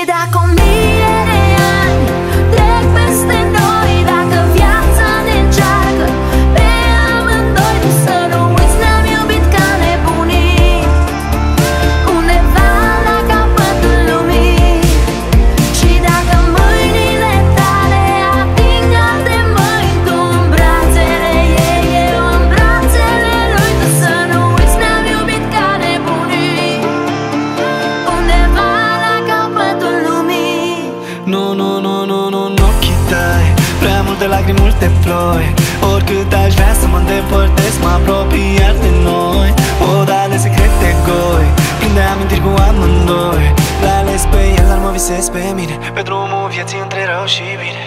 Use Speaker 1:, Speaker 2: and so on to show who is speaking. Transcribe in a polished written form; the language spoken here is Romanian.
Speaker 1: dacă 1000 de ani trec peste noi, dacă viața ne încearcă pe amândoi, tu să nu uiți, ne-am iubit ca nebunii, undeva la capătul lumii. Și dacă mâinile tale ating alte mâini, tu în brațele ei, eu în brațele lui, tu să nu uiți, ne-am iubit ca nebunii, undeva la capătul lumii.
Speaker 2: Nu, nu, nu, nu, nu, în ochii tăi prea multe lacrimi, multe ploi. Oricât aș vrea să mă îndepărtez, mă apropii iar de noi. Oda de secrete goi, plin de amintiri cu amândoi. L-ai ales pe el, dar mă visez pe mine, pe drumul vieții între rău și bine.